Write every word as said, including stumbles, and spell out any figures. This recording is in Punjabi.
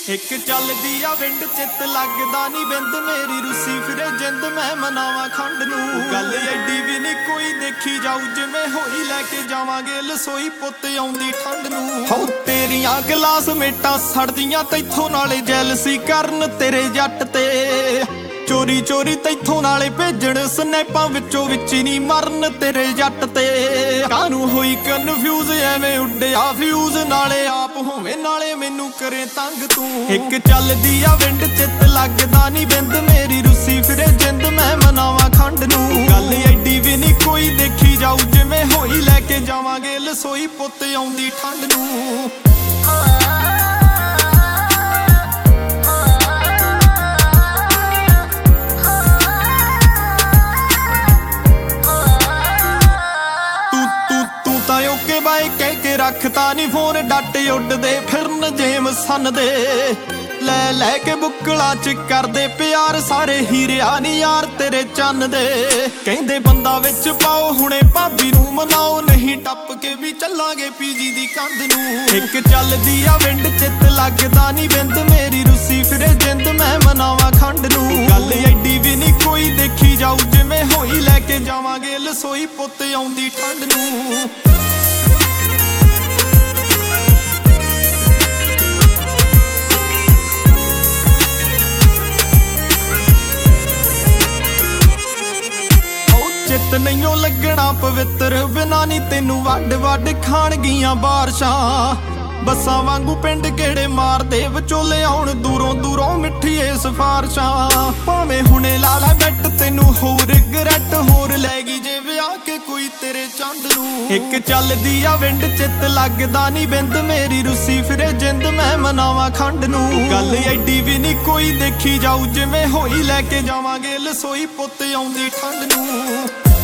ਇੱਕ ਚੱਲਦੀ ਆ ਵਿੰਡ ਚਿੱਤ ਲੱਗਦਾ ਨੀ ਬਿੰਦ ਮੇਰੀ ਰੁੱਸੀ ਫਿਰੇ ਜਿੰਦ ਮੈਂ ਮਨਾਵਾਂ ਖੰਡ ਨੂੰ ਗੱਲ ਐਡੀ ਵੀ ਨੀ ਕੋਈ ਦੇਖੀ ਜਾਊ ਜਿਵੇਂ ਹੋਈ ਲੈ ਕੇ ਜਾਵਾਂਗੇ ਲਸੋਈ ਪੁੱਤ ਆਉਂਦੀ ਠੰਡ ਨੂੰ ਹੋ ਤੇਰੀਆਂ ਗਲਾਸ ਮੇਟਾਂ ਸੜਦੀਆਂ ਤੈਥੋਂ ਨਾਲੇ ਜੈਲਸੀ ਕਰਨ ਤੇਰੇ ਜੱਟ ਤੇ ਚੋਰੀ ਚੋਰੀ ਤੈਥੋਂ ਨਾਲੇ ਭੇਜਣ ਸਨੈਪਾਂ ਵਿੱਚੋਂ ਵਿੱਚ ਨਹੀਂ ਮਰਨ ਤੇਰੇ ਜੱਟ ਤੇ ਕਾਹਨੂੰ ਹੋਈ ਕਨਫਿਊਜ਼ ਐਵੇਂ ਉੱਡਿਆ ਫਿਊਜ਼ ਨਾਲੇ ਆਪ ਹੋਵੇਂ ਨਾਲੇ ਮੈਨੂੰ ਕਰੇ ਤੰਗ ਤੂੰ ਇੱਕ ਚੱਲਦੀ ਆ ਵਿੰਡ ਚਿੱਤ ਲੱਗਦਾ ਨੀ ਬਿੰਦ ਮੇਰੀ ਰੁੱਸੀ ਫਿਰੇ ਜਿੰਦ ਮੈਂ ਮਨਾਵਾਂ ਖੰਡ ਨੂੰ ਗੱਲ ਐਡੀ ਵੀ ਨੀ ਕੋਈ ਦੇਖੀ ਜਾਊ ਜਿਵੇਂ ਹੋਈ ਲੈ ਕੇ ਜਾਵਾਂਗੇ ਲਸੋਈ ਪੁੱਤ ਆਉਂਦੀ ਠੰਡ ਨੂੰ ਓਕੇ ਬਾਏ ਕਹਿ ਕੇ ਰੱਖਤਾ ਨੀ ਫੋਨ ਡੱਟ ਉੱਡਦੇ ਫਿਰਨ ਜੇਮ ਸੰਨ ਦੇ ਲੈ ਲੈ ਕੇ ਬੁੱਕਲਾ ਚ ਕਰਦੇ ਪਿਆਰ ਸਾਰੇ ਹੀਰਿਆ ਨੀ ਯਾਰ ਤੇਰੇ ਚੰਨ ਦੇ ਕਹਿੰਦੇ ਬੰਦਾ ਵਿੱਚ ਪਾਓ ਹੁਣੇ ਭਾਬੀ ਨੂੰ ਮਨਾਓ ਨਹੀਂ ਟੱਪ ਕੇ ਵੀ ਚੱਲਾਂਗੇ ਪੀਜੀ ਦੀ ਕੰਧ ਨੂੰ ਇੱਕ ਚੱਲਦੀ ਆ ਵਿੰਡ ਚਿੱਤ ਲੱਗਦਾ ਨੀ ਬਿੰਦ ਮੇਰੀ ਰੁੱਸੀ ਫਿਰੇ ਜਿੰਦ ਮੈਂ ਮਨਾਵਾਂ ਖੰਡ ਨੂੰ ਗੱਲ ਐਡੀ ਵੀ ਨੀ ਕੋਈ ਦੇਖੀ ਜਾਊ ਜਿਵੇਂ ਹੋਈ ਲੈ ਕੇ ਜਾਵਾਂਗੇ ਲਸੋਈ ਪੁੱਤ ਆਉਂਦੀ ਠੰਡ ਨੂੰ ਚਿੱਤ ਨਹੀਂਓ ਲੱਗਣਾ ਪਵਿੱਤਰ ਬਿਨਾਂ ਨੀ ਤੈਨੂੰ ਵੱਡ ਵੱਡ ਖਾਣ ਗਈਆਂ ਬਾਰਸ਼ਾਂ ਬੱਸਾਂ ਵਾਂਗੂ ਪਿੰਡ ਗੇੜੇ ਮਾਰਦੇ ਵਿਚੋਲੇ ਆਉਣ ਦੂਰੋਂ ਦੂਰੋਂ ਮਿੱਠੀਏ ਸਿਫਾਰਸ਼ਾਂ ਭਾਵੇਂ ਹੁਣੇ ਲਾ ਲੈ ਬੈਠ ਤੈਨੂੰ ਹੋਰ ਰਿਗਰੈਟ ਹੋਰ ਲੈ ਗਈ ਜੇ ਵਿਆਹ ਕੇ ਕੋਈ ਤੇਰੇ ਚੰਦ ਨੂੰ ਇੱਕ ਚੱਲਦੀ ਆ ਵਿੰਡ ਚਿੱਤ ਲੱਗਦਾ ਨੀ ਬਿੰਦ ਮੇਰੀ ਰੁੱਸੀ ਫਿਰੇ ਜਿੰਦ ਮੈਂ ਮਨਾਵਾਂ ਖੰਡ ਨੂੰ ਗੱਲ ਐਡੀ ਵੀ ਨੀ ਕੋਈ ਦੇਖੀ ਜਾਊ ਜਿਵੇਂ ਹੋਈ ਲੈ ਕੇ ਜਾਵਾਂਗੇ ਲਸੋਈ ਪੁੱਤ ਆਉਂਦੀ ਠੰਡ ਨੂੰ